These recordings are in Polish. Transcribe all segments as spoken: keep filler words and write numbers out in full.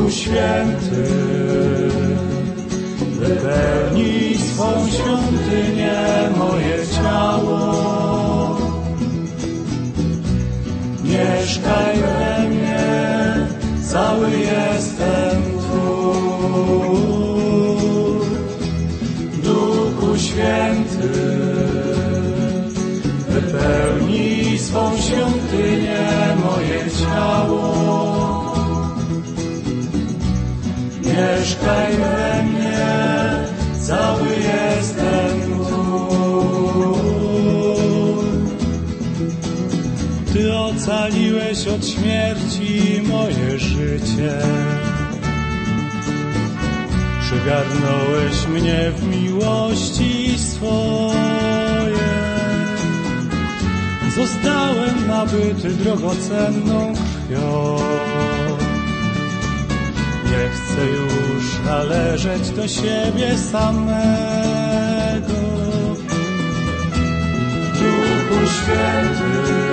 Duchu Święty, wypełnij swą świątynię moje ciało. Mieszkaj we mnie, cały jestem Twój. Duchu Święty, wypełnij swą świątynię moje ciało. Mieszkaj we mnie, cały jestem Twój. Ty ocaliłeś od śmierci moje życie. Przygarnąłeś mnie w miłości swojej. Zostałem nabyty drogocenną krwią. Nie chcę już należeć do siebie samego. Duchu Święty,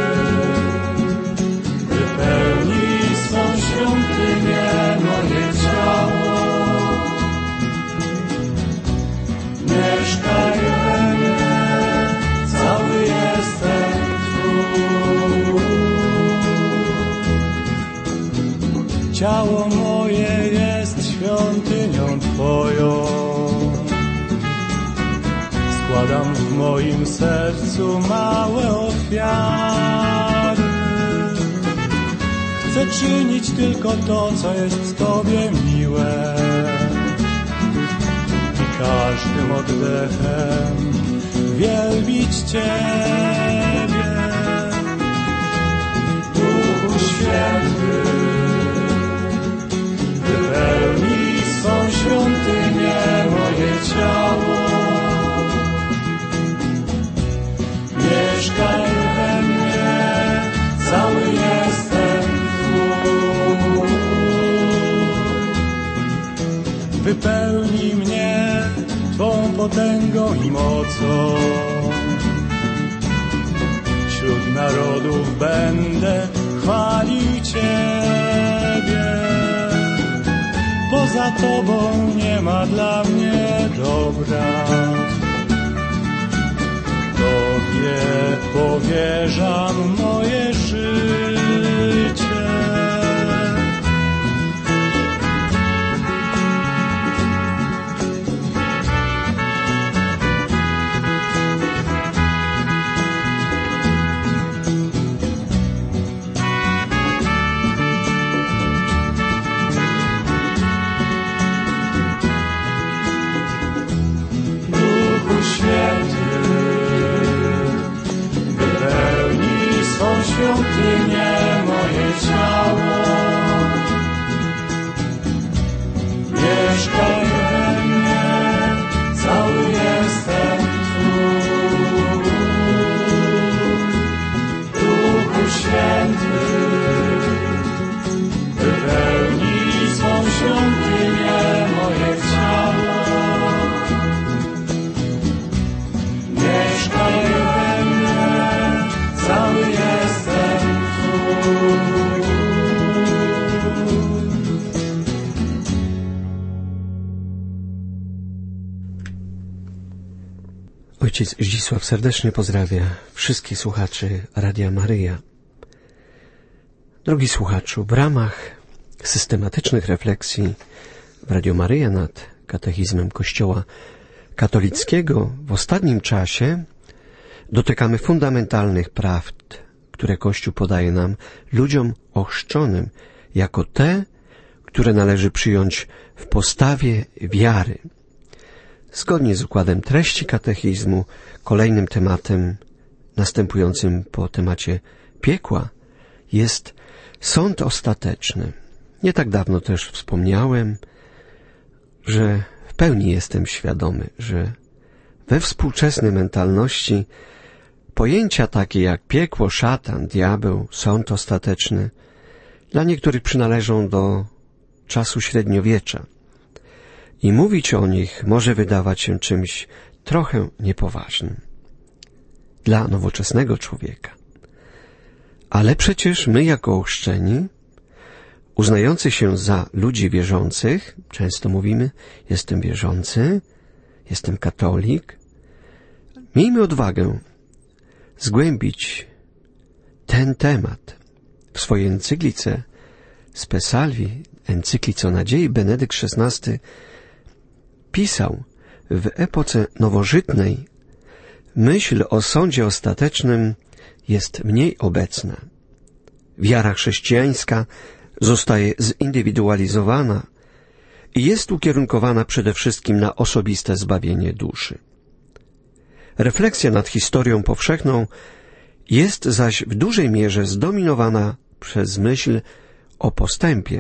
wypełnij swą świątynię moje ciało. Mieszkaj we mnie, cały jestem Twój. Ciało moje jest świątynią Twoją. Składam w moim sercu małe ofiary. Chcę czynić tylko to, co jest Tobie miłe. I każdym oddechem wielbić Ciebie. Duchu Święty, wypełnij swą świątynię moje ciało. Mieszkaj we mnie, cały jestem Twój. Wypełnij mnie Twą potęgą i mocą. Wśród narodów będę chwalił Ciebie. Poza Tobą nie ma dla mnie dobra. Tobie powierzam moje życie. Świątynię moje ciało. Mieszkaj we mnie, cały jestem Twój. Duchu Święty, wypełnij swą świątynię moje ciało. Mieszkaj we mnie, cały jestem Ojciec Zdzisław serdecznie pozdrawia wszystkich słuchaczy Radia Maryja. Drogi słuchaczu, w ramach systematycznych refleksji w Radio Maryja nad katechizmem Kościoła katolickiego w ostatnim czasie dotykamy fundamentalnych prawd, które Kościół podaje nam, ludziom ochrzczonym, jako te, które należy przyjąć w postawie wiary. Zgodnie z układem treści katechizmu, kolejnym tematem następującym po temacie piekła jest sąd ostateczny. Nie tak dawno też wspomniałem, że w pełni jestem świadomy, że we współczesnej mentalności pojęcia takie jak piekło, szatan, diabeł, sąd ostateczny dla niektórych przynależą do czasu średniowiecza i mówić o nich może wydawać się czymś trochę niepoważnym dla nowoczesnego człowieka. Ale przecież my jako ochrzczeni uznających się za ludzi wierzących, często mówimy, jestem wierzący, jestem katolik, miejmy odwagę zgłębić ten temat. W swojej encyklice Spe Salvi, encyklice o nadziei, Benedykt szesnasty pisał: w epoce nowożytnej myśl o sądzie ostatecznym jest mniej obecna. Wiara chrześcijańska zostaje zindywidualizowana i jest ukierunkowana przede wszystkim na osobiste zbawienie duszy. Refleksja nad historią powszechną jest zaś w dużej mierze zdominowana przez myśl o postępie.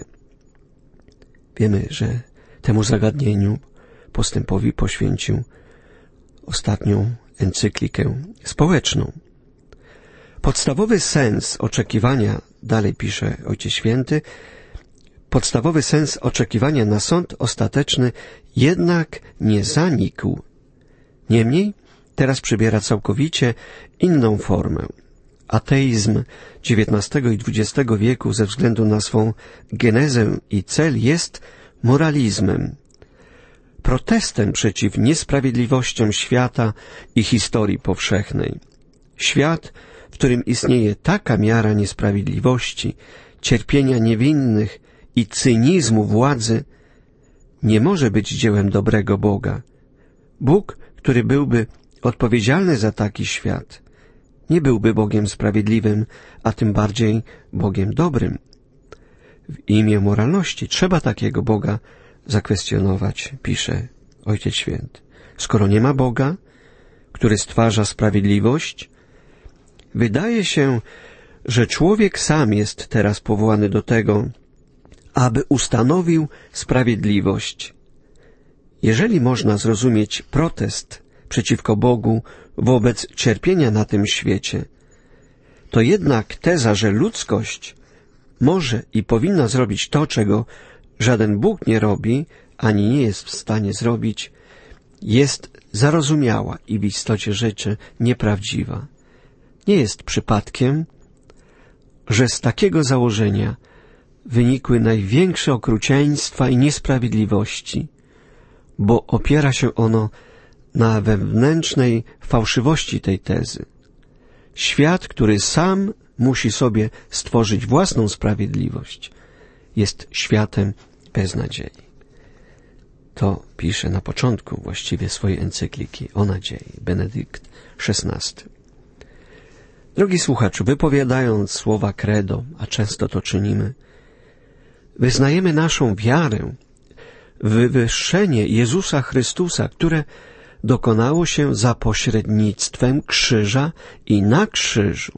Wiemy, że temu zagadnieniu, postępowi, poświęcił ostatnią encyklikę społeczną. Podstawowy sens oczekiwania, dalej pisze Ojciec Święty, podstawowy sens oczekiwania na sąd ostateczny jednak nie zanikł. Niemniej teraz przybiera całkowicie inną formę. Ateizm dziewiętnastego i dwudziestego wieku ze względu na swą genezę i cel jest moralizmem, protestem przeciw niesprawiedliwościom świata i historii powszechnej. Świat, w którym istnieje taka miara niesprawiedliwości, cierpienia niewinnych i cynizmu władzy, nie może być dziełem dobrego Boga. Bóg, który byłby odpowiedzialny za taki świat, nie byłby Bogiem sprawiedliwym, a tym bardziej Bogiem dobrym. W imię moralności trzeba takiego Boga zakwestionować, pisze Ojciec Święty. Skoro nie ma Boga, który stwarza sprawiedliwość, wydaje się, że człowiek sam jest teraz powołany do tego, aby ustanowił sprawiedliwość. Jeżeli można zrozumieć protest przeciwko Bogu wobec cierpienia na tym świecie, to jednak teza, że ludzkość może i powinna zrobić to, czego żaden Bóg nie robi, ani nie jest w stanie zrobić, jest zarozumiała i w istocie rzeczy nieprawdziwa. Nie jest przypadkiem, że z takiego założenia wynikły największe okrucieństwa i niesprawiedliwości, bo opiera się ono na wewnętrznej fałszywości tej tezy. Świat, który sam musi sobie stworzyć własną sprawiedliwość, jest światem bez nadziei. To pisze na początku właściwie swojej encykliki o nadziei Benedykt szesnasty. Drogi słuchaczu, wypowiadając słowa credo, a często to czynimy, wyznajemy naszą wiarę w wywyższenie Jezusa Chrystusa, które dokonało się za pośrednictwem krzyża i na krzyżu.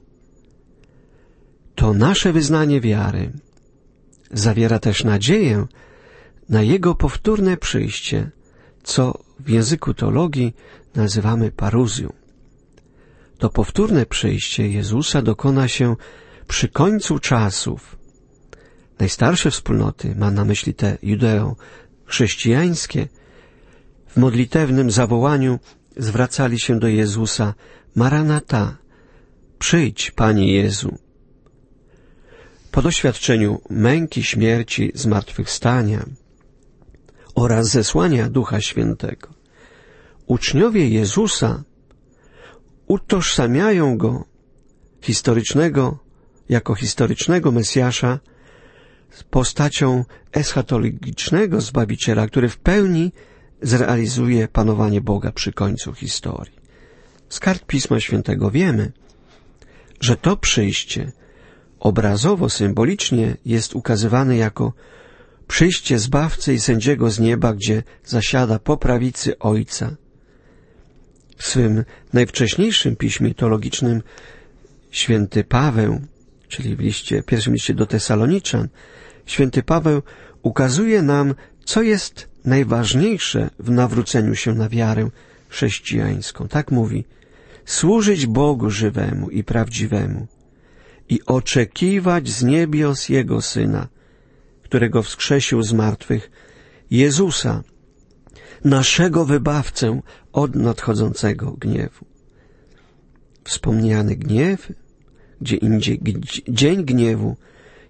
To nasze wyznanie wiary zawiera też nadzieję na Jego powtórne przyjście, co w języku teologii nazywamy paruzją. To powtórne przyjście Jezusa dokona się przy końcu czasów. Najstarsze wspólnoty, mam na myśli te judeo-chrześcijańskie, w modlitewnym zawołaniu zwracali się do Jezusa: Maranata, przyjdź, Panie Jezu. Po doświadczeniu męki, śmierci, zmartwychwstania oraz zesłania Ducha Świętego, uczniowie Jezusa utożsamiają Go historycznego, jako historycznego Mesjasza z postacią eschatologicznego Zbawiciela, który w pełni zrealizuje panowanie Boga przy końcu historii. Z kart Pisma Świętego wiemy, że to przyjście obrazowo, symbolicznie jest ukazywane jako przyjście Zbawcy i Sędziego z nieba, gdzie zasiada po prawicy Ojca. W swym najwcześniejszym piśmie teologicznym święty Paweł, czyli w liście, pierwszym liście do Tesaloniczan, święty Paweł ukazuje nam, co jest najważniejsze w nawróceniu się na wiarę chrześcijańską. Tak mówi: służyć Bogu żywemu i prawdziwemu i oczekiwać z niebios Jego Syna, którego wskrzesił z martwych, Jezusa, naszego Wybawcę od nadchodzącego gniewu. Wspomniany gniew, gdzie indziej dzień gniewu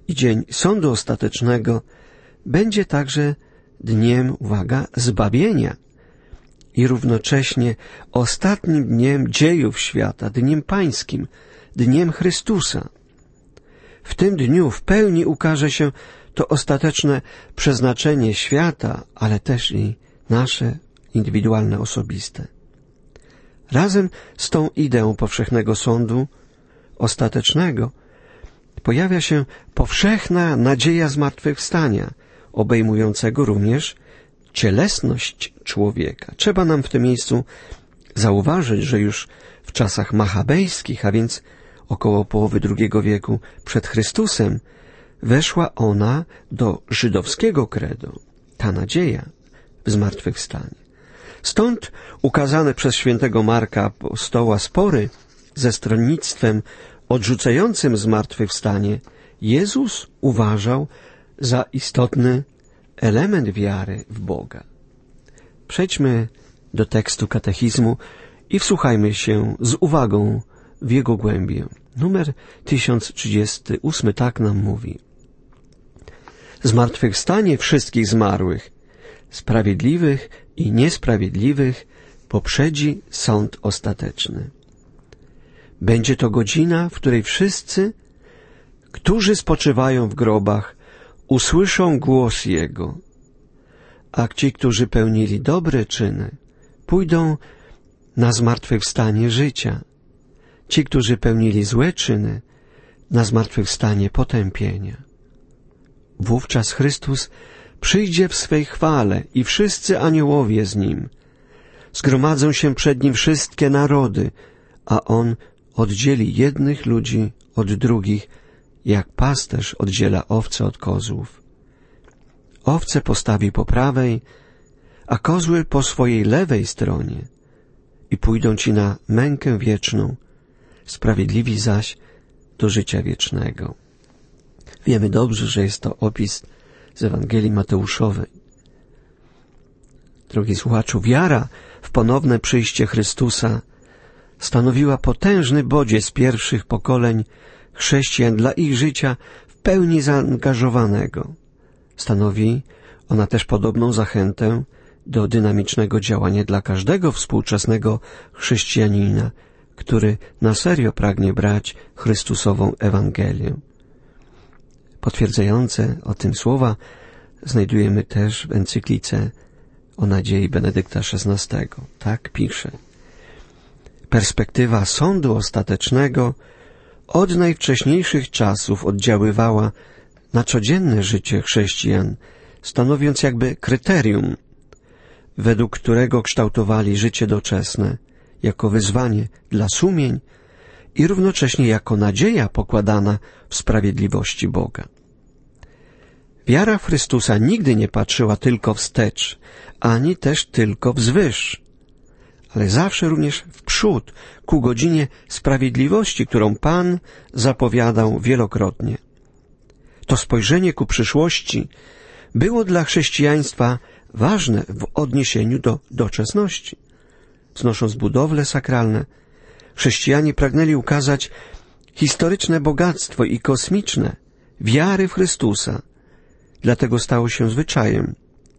i dzień sądu ostatecznego będzie także dniem, uwaga, zbawienia i równocześnie ostatnim dniem dziejów świata, dniem pańskim, dniem Chrystusa. W tym dniu w pełni ukaże się to ostateczne przeznaczenie świata, ale też i nasze indywidualne, osobiste. Razem z tą ideą powszechnego sądu ostatecznego pojawia się powszechna nadzieja zmartwychwstania, obejmującego również cielesność człowieka. Trzeba nam w tym miejscu zauważyć, że już w czasach machabejskich, a więc około połowy drugiego wieku przed Chrystusem, weszła ona do żydowskiego credo, ta nadzieja w zmartwychwstanie. Stąd ukazane przez świętego Marka apostoła spory ze stronnictwem odrzucającym zmartwychwstanie Jezus uważał za istotny element wiary w Boga. Przejdźmy do tekstu katechizmu i wsłuchajmy się z uwagą w jego głębię. Numer tysiąc trzydziesty ósmy tak nam mówi: zmartwychwstanie wszystkich zmarłych, sprawiedliwych i niesprawiedliwych, poprzedzi sąd ostateczny. Będzie to godzina, w której wszyscy, którzy spoczywają w grobach, usłyszą głos Jego, a ci, którzy pełnili dobre czyny, pójdą na zmartwychwstanie życia. Ci, którzy pełnili złe czyny, na zmartwychwstanie potępienia. Wówczas Chrystus przyjdzie w swej chwale i wszyscy aniołowie z Nim. Zgromadzą się przed Nim wszystkie narody, a On oddzieli jednych ludzi od drugich, jak pasterz oddziela owce od kozłów. Owce postawi po prawej, a kozły po swojej lewej stronie i pójdą ci na mękę wieczną, sprawiedliwi zaś do życia wiecznego. Wiemy dobrze, że jest to opis z Ewangelii Mateuszowej. Drogi słuchaczu, wiara w ponowne przyjście Chrystusa stanowiła potężny bodziec pierwszych pokoleń chrześcijan dla ich życia w pełni zaangażowanego. Stanowi ona też podobną zachętę do dynamicznego działania dla każdego współczesnego chrześcijanina, który na serio pragnie brać Chrystusową Ewangelię. Potwierdzające o tym słowa znajdujemy też w encyklice o nadziei Benedykta szesnastego. Tak pisze: perspektywa sądu ostatecznego od najwcześniejszych czasów oddziaływała na codzienne życie chrześcijan, stanowiąc jakby kryterium, według którego kształtowali życie doczesne, jako wyzwanie dla sumień i równocześnie jako nadzieja pokładana w sprawiedliwości Boga. Wiara w Chrystusa nigdy nie patrzyła tylko wstecz, ani też tylko wzwyż, ale zawsze również w przód, ku godzinie sprawiedliwości, którą Pan zapowiadał wielokrotnie. To spojrzenie ku przyszłości było dla chrześcijaństwa ważne w odniesieniu do doczesności. Znosząc budowle sakralne, chrześcijanie pragnęli ukazać historyczne bogactwo i kosmiczne wiary w Chrystusa. Dlatego stało się zwyczajem,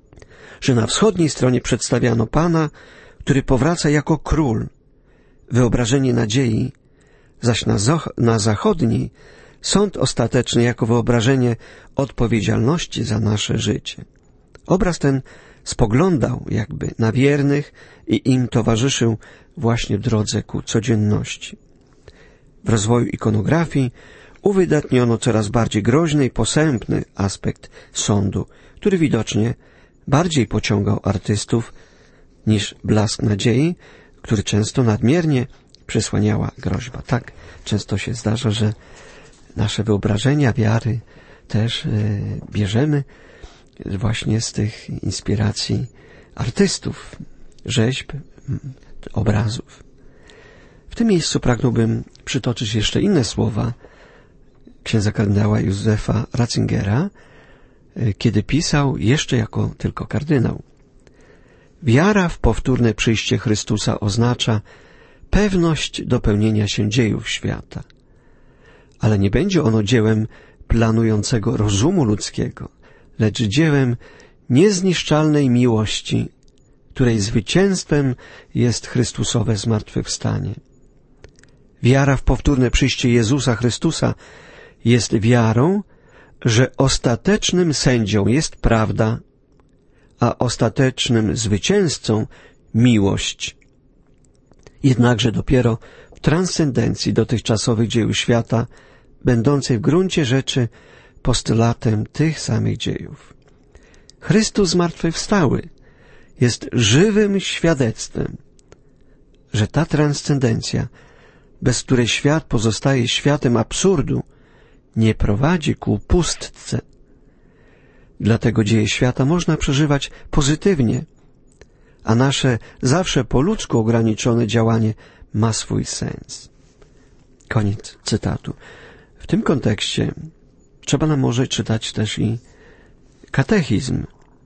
że na wschodniej stronie przedstawiano Pana, który powraca jako król, wyobrażenie nadziei, zaś na, na zachodniej sąd ostateczny jako wyobrażenie odpowiedzialności za nasze życie. Obraz ten spoglądał jakby na wiernych i im towarzyszył właśnie w drodze ku codzienności. W rozwoju ikonografii uwydatniono coraz bardziej groźny i posępny aspekt sądu, który widocznie bardziej pociągał artystów niż blask nadziei, który często nadmiernie przysłaniała groźba. Tak często się zdarza, że nasze wyobrażenia wiary też y, bierzemy właśnie z tych inspiracji artystów, rzeźb, obrazów. W tym miejscu pragnąłbym przytoczyć jeszcze inne słowa księdza kardynała Józefa Ratzingera, kiedy pisał jeszcze jako tylko kardynał: wiara w powtórne przyjście Chrystusa oznacza pewność dopełnienia się dziejów świata, ale nie będzie ono dziełem planującego rozumu ludzkiego, lecz dziełem niezniszczalnej miłości, której zwycięstwem jest Chrystusowe zmartwychwstanie. Wiara w powtórne przyjście Jezusa Chrystusa jest wiarą, że ostatecznym sędzią jest prawda, a ostatecznym zwycięzcą miłość. Jednakże dopiero w transcendencji dotychczasowych dzieł świata, będącej w gruncie rzeczy postulatem tych samych dziejów. Chrystus zmartwychwstały jest żywym świadectwem, że ta transcendencja, bez której świat pozostaje światem absurdu, nie prowadzi ku pustce. Dlatego dzieje świata można przeżywać pozytywnie, a nasze zawsze po ludzku ograniczone działanie ma swój sens. Koniec cytatu. W tym kontekście trzeba nam może czytać też i katechizm.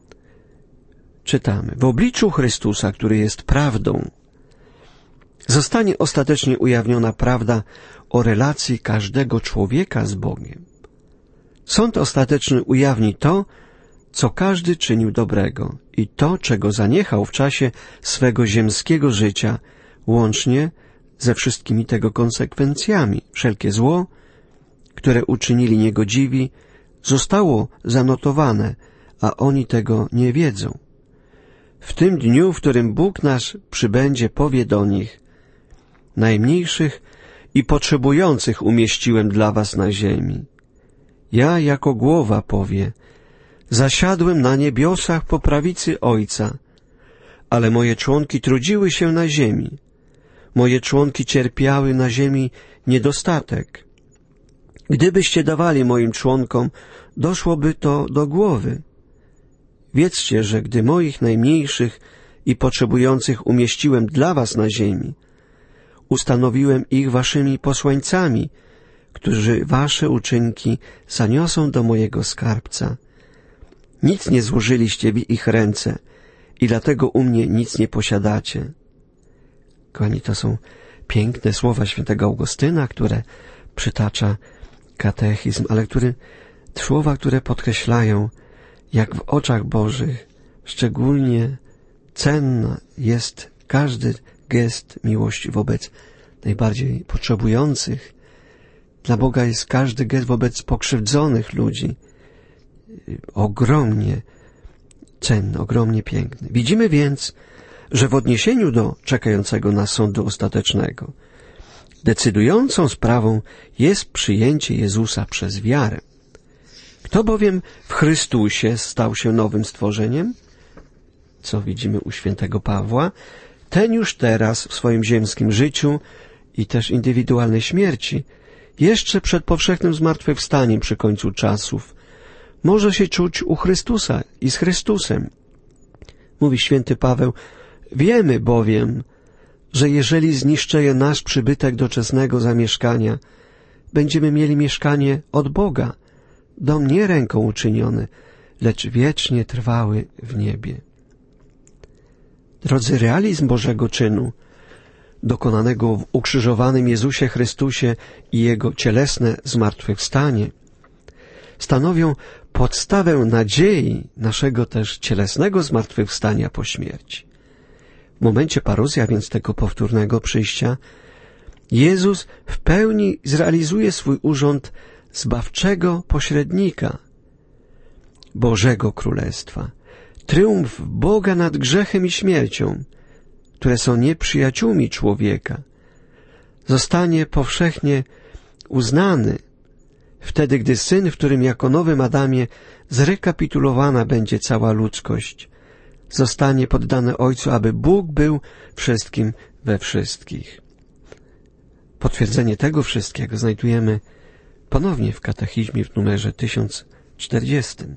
Czytamy: w obliczu Chrystusa, który jest prawdą, zostanie ostatecznie ujawniona prawda o relacji każdego człowieka z Bogiem. Sąd ostateczny ujawni to, co każdy czynił dobrego i to, czego zaniechał w czasie swego ziemskiego życia, łącznie ze wszystkimi tego konsekwencjami. Wszelkie zło, które uczynili niegodziwi, zostało zanotowane, a oni tego nie wiedzą. W tym dniu, w którym Bóg nasz przybędzie, powie do nich: najmniejszych i potrzebujących umieściłem dla was na ziemi. Ja jako głowa, powie, zasiadłem na niebiosach po prawicy Ojca, ale moje członki trudziły się na ziemi. Moje członki cierpiały na ziemi niedostatek. Gdybyście dawali moim członkom, doszłoby to do głowy. Wiedzcie, że gdy moich najmniejszych i potrzebujących umieściłem dla was na ziemi, ustanowiłem ich waszymi posłańcami, którzy wasze uczynki zaniosą do mojego skarbca. Nic nie złożyliście w ich ręce i dlatego u mnie nic nie posiadacie. Kochani, to są piękne słowa świętego Augustyna, które przytacza katechizm, ale który, słowa, które podkreślają, jak w oczach Bożych szczególnie cenna jest każdy gest miłości wobec najbardziej potrzebujących. Dla Boga jest każdy gest wobec pokrzywdzonych ludzi ogromnie cenny, ogromnie piękny. Widzimy więc, że w odniesieniu do czekającego nas sądu ostatecznego decydującą sprawą jest przyjęcie Jezusa przez wiarę. Kto bowiem w Chrystusie stał się nowym stworzeniem, co widzimy u świętego Pawła, ten już teraz w swoim ziemskim życiu i też indywidualnej śmierci, jeszcze przed powszechnym zmartwychwstaniem przy końcu czasów, może się czuć u Chrystusa i z Chrystusem. Mówi święty Paweł: wiemy bowiem, że jeżeli zniszczeje nasz przybytek doczesnego zamieszkania, będziemy mieli mieszkanie od Boga, dom nie ręką uczyniony, lecz wiecznie trwały w niebie. Drodzy, realizm Bożego czynu, dokonanego w ukrzyżowanym Jezusie Chrystusie i Jego cielesne zmartwychwstanie, stanowią podstawę nadziei naszego też cielesnego zmartwychwstania po śmierci. W momencie paruzji, a więc tego powtórnego przyjścia, Jezus w pełni zrealizuje swój urząd zbawczego pośrednika Bożego Królestwa. Triumf Boga nad grzechem i śmiercią, które są nieprzyjaciółmi człowieka, zostanie powszechnie uznany wtedy, gdy Syn, w którym jako nowym Adamie zrekapitulowana będzie cała ludzkość, zostanie poddany Ojcu, aby Bóg był wszystkim we wszystkich. Potwierdzenie tego wszystkiego znajdujemy ponownie w katechizmie w numerze tysiąc czterdziestym.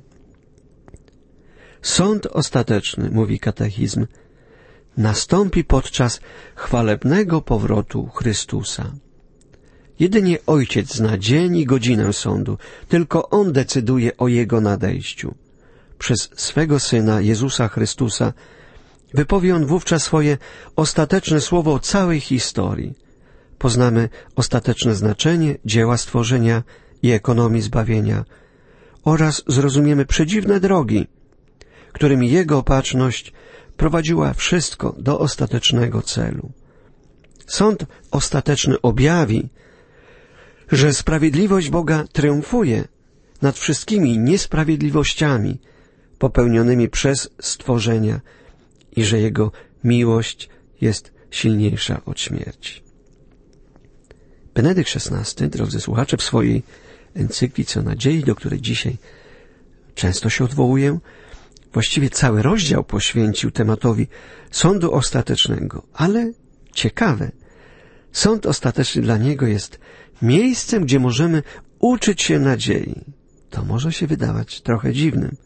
Sąd ostateczny, mówi katechizm, nastąpi podczas chwalebnego powrotu Chrystusa. Jedynie Ojciec zna dzień i godzinę sądu, tylko On decyduje o Jego nadejściu. Przez swego Syna, Jezusa Chrystusa, wypowie On wówczas swoje ostateczne słowo o całej historii. Poznamy ostateczne znaczenie dzieła stworzenia i ekonomii zbawienia oraz zrozumiemy przedziwne drogi, którymi Jego opatrzność prowadziła wszystko do ostatecznego celu. Sąd ostateczny objawi, że sprawiedliwość Boga triumfuje nad wszystkimi niesprawiedliwościami popełnionymi przez stworzenia i że Jego miłość jest silniejsza od śmierci. Benedykt szesnasty, drodzy słuchacze, w swojej encyklice o nadziei, do której dzisiaj często się odwołuję, właściwie cały rozdział poświęcił tematowi sądu ostatecznego, ale ciekawe, sąd ostateczny dla niego jest miejscem, gdzie możemy uczyć się nadziei. To może się wydawać trochę dziwnym.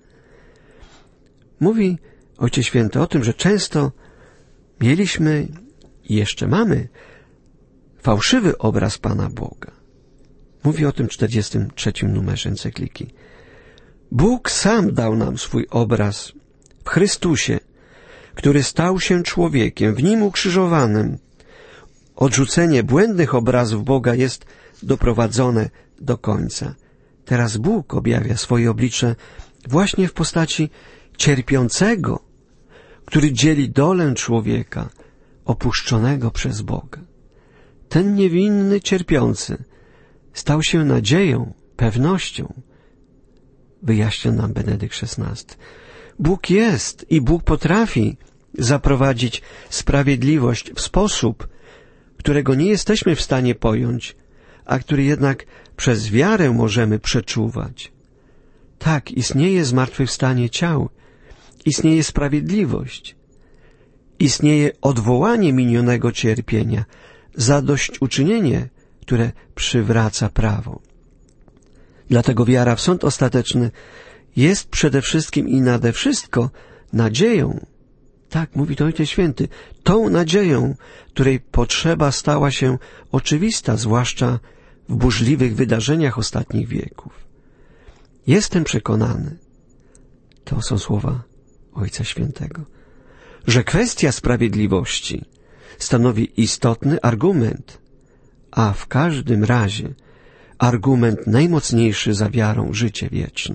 Mówi Ojciec Święty o tym, że często mieliśmy i jeszcze mamy fałszywy obraz Pana Boga. Mówi o tym w czterdziestym trzecim numerze encykliki. Bóg sam dał nam swój obraz w Chrystusie, który stał się człowiekiem, w Nim ukrzyżowanym. Odrzucenie błędnych obrazów Boga jest doprowadzone do końca. Teraz Bóg objawia swoje oblicze właśnie w postaci cierpiącego, który dzieli dolę człowieka opuszczonego przez Boga. Ten niewinny cierpiący stał się nadzieją, pewnością, wyjaśnia nam Benedykt szesnasty. Bóg jest i Bóg potrafi zaprowadzić sprawiedliwość w sposób, którego nie jesteśmy w stanie pojąć, a który jednak przez wiarę możemy przeczuwać. Tak, istnieje zmartwychwstanie ciał, istnieje sprawiedliwość, istnieje odwołanie minionego cierpienia, zadośćuczynienie, które przywraca prawo. Dlatego wiara w sąd ostateczny jest przede wszystkim i nade wszystko nadzieją. Tak, mówi to Ojciec Święty, tą nadzieją, której potrzeba stała się oczywista, zwłaszcza w burzliwych wydarzeniach ostatnich wieków. Jestem przekonany, to są słowa Ojca Świętego, że kwestia sprawiedliwości stanowi istotny argument, a w każdym razie argument najmocniejszy za wiarą życie wieczne.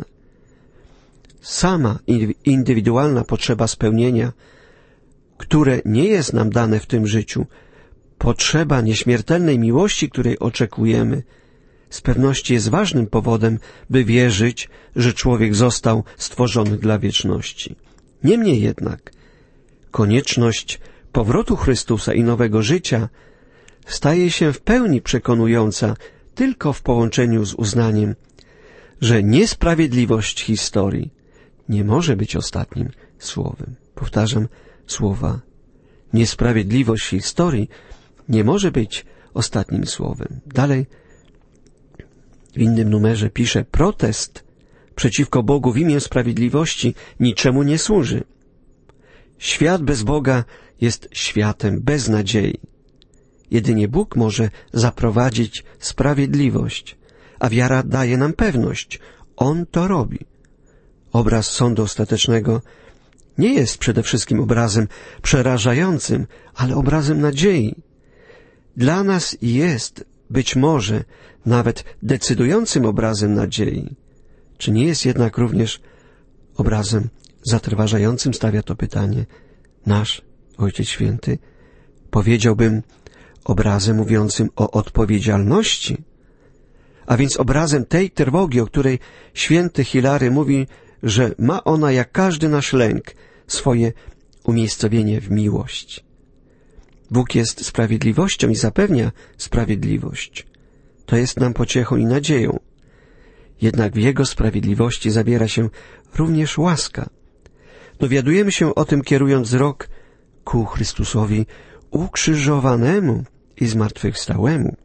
Sama indywidualna potrzeba spełnienia, które nie jest nam dane w tym życiu, potrzeba nieśmiertelnej miłości, której oczekujemy, z pewnością jest ważnym powodem, by wierzyć, że człowiek został stworzony dla wieczności. Niemniej jednak konieczność powrotu Chrystusa i nowego życia staje się w pełni przekonująca tylko w połączeniu z uznaniem, że niesprawiedliwość historii nie może być ostatnim słowem. Powtarzam słowa. Niesprawiedliwość historii nie może być ostatnim słowem. Dalej w innym numerze pisze, protest przeciwko Bogu w imię sprawiedliwości niczemu nie służy. Świat bez Boga jest światem bez nadziei. Jedynie Bóg może zaprowadzić sprawiedliwość, a wiara daje nam pewność. On to robi. Obraz sądu ostatecznego nie jest przede wszystkim obrazem przerażającym, ale obrazem nadziei. Dla nas jest być może nawet decydującym obrazem nadziei. Czy nie jest jednak również obrazem zatrważającym, stawia to pytanie nasz Ojciec Święty? Powiedziałbym obrazem mówiącym o odpowiedzialności, a więc obrazem tej trwogi, o której święty Hilary mówi, że ma ona, jak każdy nasz lęk, swoje umiejscowienie w miłość. Bóg jest sprawiedliwością i zapewnia sprawiedliwość. To jest nam pociechą i nadzieją. Jednak w Jego sprawiedliwości zawiera się również łaska. Dowiadujemy się o tym, kierując wzrok ku Chrystusowi ukrzyżowanemu i zmartwychwstałemu.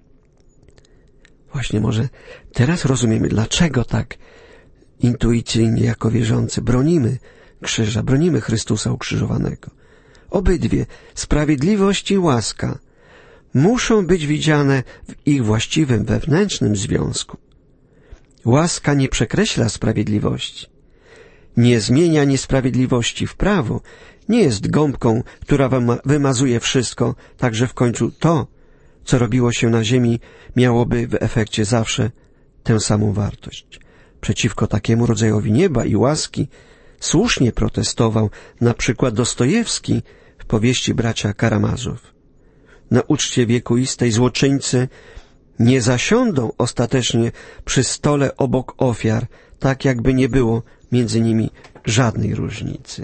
Właśnie może teraz rozumiemy, dlaczego tak intuicyjnie jako wierzący bronimy krzyża, bronimy Chrystusa ukrzyżowanego. Obydwie, sprawiedliwość i łaska, muszą być widziane w ich właściwym wewnętrznym związku. Łaska nie przekreśla sprawiedliwości, nie zmienia niesprawiedliwości w prawo, nie jest gąbką, która wymazuje wszystko, tak że w końcu to, co robiło się na ziemi, miałoby w efekcie zawsze tę samą wartość. Przeciwko takiemu rodzajowi nieba i łaski słusznie protestował na przykład Dostojewski w powieści Bracia Karamazow. Na uczcie wiekuistej złoczyńcy nie zasiądą ostatecznie przy stole obok ofiar, tak jakby nie było między nimi żadnej różnicy.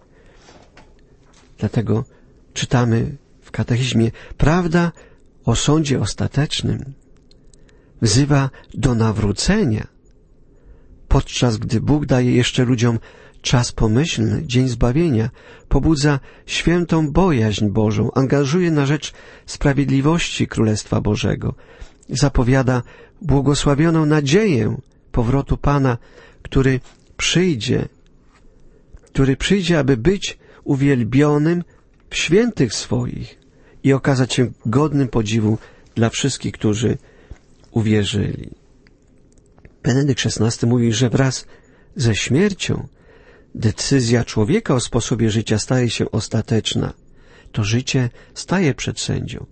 Dlatego czytamy w katechizmie: prawda o sądzie ostatecznym wzywa do nawrócenia, podczas gdy Bóg daje jeszcze ludziom czas pomyślny, dzień zbawienia, pobudza świętą bojaźń Bożą, angażuje na rzecz sprawiedliwości Królestwa Bożego, zapowiada błogosławioną nadzieję powrotu Pana, który przyjdzie, który przyjdzie, aby być uwielbionym w świętych swoich i okazać się godnym podziwu dla wszystkich, którzy uwierzyli. Benedykt szesnasty mówi, że wraz ze śmiercią decyzja człowieka o sposobie życia staje się ostateczna. To życie staje przed sędzią.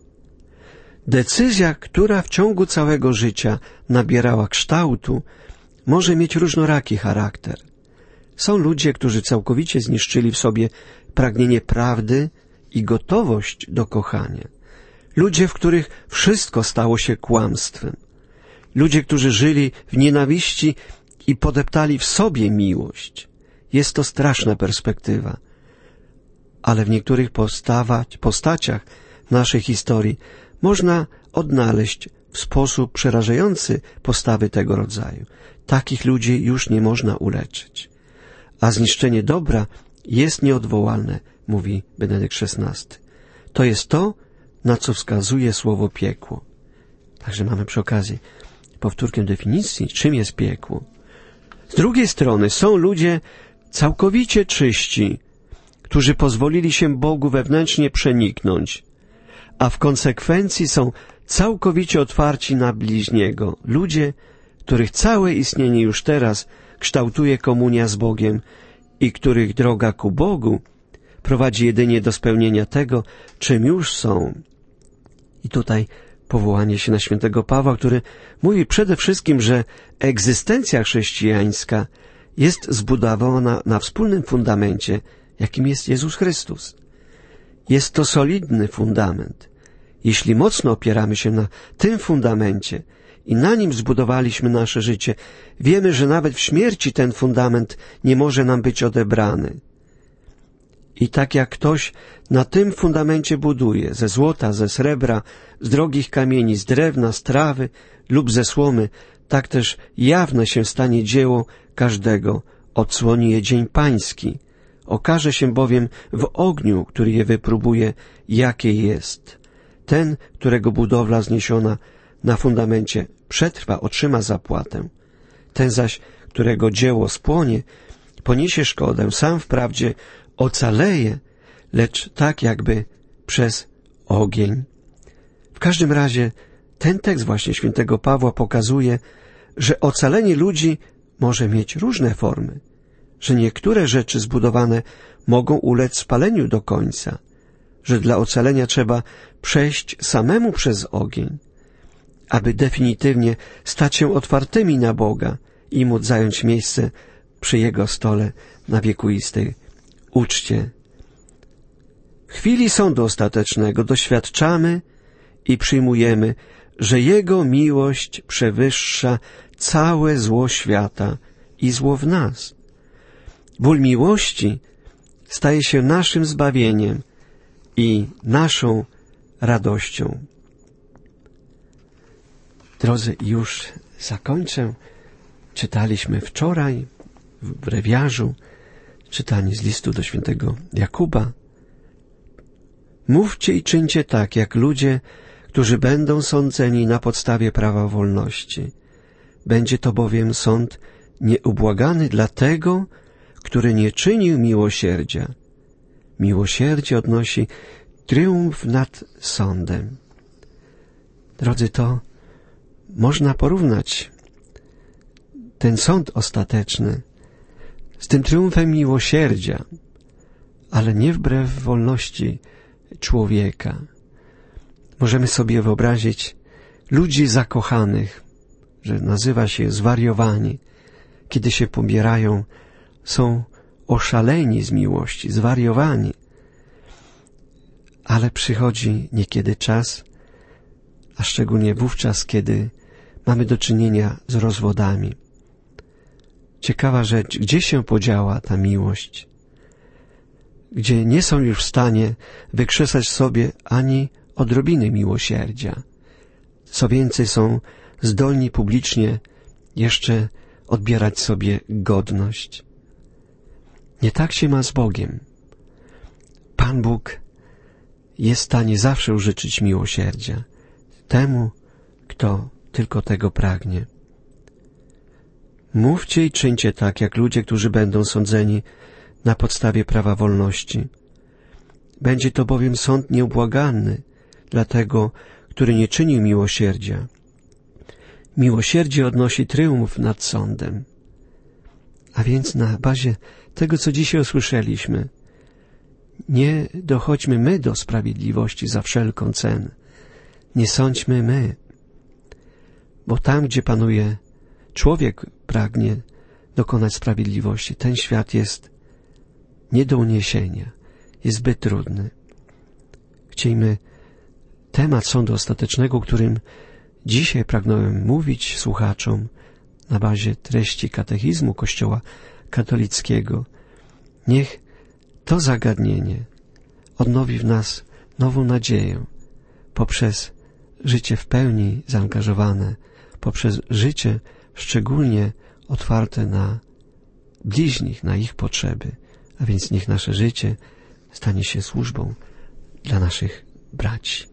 Decyzja, która w ciągu całego życia nabierała kształtu, może mieć różnoraki charakter. Są ludzie, którzy całkowicie zniszczyli w sobie pragnienie prawdy i gotowość do kochania. Ludzie, w których wszystko stało się kłamstwem. Ludzie, którzy żyli w nienawiści i podeptali w sobie miłość. Jest to straszna perspektywa. Ale w niektórych postawać, postaciach naszej historii można odnaleźć w sposób przerażający postawy tego rodzaju. Takich ludzi już nie można uleczyć. A zniszczenie dobra jest nieodwołalne, mówi Benedykt szesnasty. To jest to, na co wskazuje słowo piekło. Także mamy przy okazji powtórkę definicji, czym jest piekło. Z drugiej strony są ludzie całkowicie czyści, którzy pozwolili się Bogu wewnętrznie przeniknąć, a w konsekwencji są całkowicie otwarci na bliźniego. Ludzie, których całe istnienie już teraz kształtuje komunia z Bogiem i których droga ku Bogu prowadzi jedynie do spełnienia tego, czym już są. I tutaj powołanie się na świętego Pawła, który mówi przede wszystkim, że egzystencja chrześcijańska jest zbudowana na wspólnym fundamencie, jakim jest Jezus Chrystus. Jest to solidny fundament. Jeśli mocno opieramy się na tym fundamencie i na nim zbudowaliśmy nasze życie, wiemy, że nawet w śmierci ten fundament nie może nam być odebrany. I tak jak ktoś na tym fundamencie buduje, ze złota, ze srebra, z drogich kamieni, z drewna, z trawy lub ze słomy, tak też jawne się stanie dzieło każdego, odsłoni je dzień pański. Okaże się bowiem w ogniu, który je wypróbuje, jakie jest. Ten, którego budowla zniesiona na fundamencie przetrwa, otrzyma zapłatę. Ten zaś, którego dzieło spłonie, poniesie szkodę, sam wprawdzie ocaleje, lecz tak jakby przez ogień. W każdym razie ten tekst właśnie świętego Pawła pokazuje, że ocalenie ludzi może mieć różne formy, że niektóre rzeczy zbudowane mogą ulec spaleniu do końca, że dla ocalenia trzeba przejść samemu przez ogień, aby definitywnie stać się otwartymi na Boga i móc zająć miejsce przy Jego stole na wiekuistej uczcie. W chwili sądu ostatecznego doświadczamy i przyjmujemy, że Jego miłość przewyższa całe zło świata i zło w nas. Ból miłości staje się naszym zbawieniem i naszą radością. Drodzy, już zakończę. Czytaliśmy wczoraj w brewiarzu czytanie z listu do świętego Jakuba. Mówcie i czyńcie tak, jak ludzie, którzy będą sądzeni na podstawie prawa wolności. Będzie to bowiem sąd nieubłagany dla tego, który nie czynił miłosierdzia. Miłosierdzie odnosi triumf nad sądem. Drodzy, to można porównać ten sąd ostateczny z tym triumfem miłosierdzia, ale nie wbrew wolności człowieka. Możemy sobie wyobrazić ludzi zakochanych, że nazywa się zwariowani, kiedy się pobierają, są oszaleni z miłości, zwariowani. Ale przychodzi niekiedy czas, a szczególnie wówczas, kiedy mamy do czynienia z rozwodami. Ciekawa rzecz, gdzie się podziała ta miłość? Gdzie nie są już w stanie wykrzesać sobie ani odrobiny miłosierdzia. Co więcej, są zdolni publicznie jeszcze odbierać sobie godność. Nie tak się ma z Bogiem. Pan Bóg jest w stanie zawsze użyczyć miłosierdzia temu, kto tylko tego pragnie. Mówcie i czyńcie tak, jak ludzie, którzy będą sądzeni na podstawie prawa wolności. Będzie to bowiem sąd nieubłagalny dla tego, który nie czynił miłosierdzia. Miłosierdzie odnosi tryumf nad sądem. A więc na bazie tego, co dzisiaj usłyszeliśmy, nie dochodźmy my do sprawiedliwości za wszelką cenę. Nie sądźmy my. Bo tam, gdzie panuje człowiek, pragnie dokonać sprawiedliwości. Ten świat jest nie do uniesienia. Jest zbyt trudny. Chciejmy temat sądu ostatecznego, którym dzisiaj pragnąłem mówić słuchaczom na bazie treści katechizmu Kościoła katolickiego. Niech to zagadnienie odnowi w nas nową nadzieję poprzez życie w pełni zaangażowane, poprzez życie szczególnie otwarte na bliźnich, na ich potrzeby. A więc niech nasze życie stanie się służbą dla naszych braci.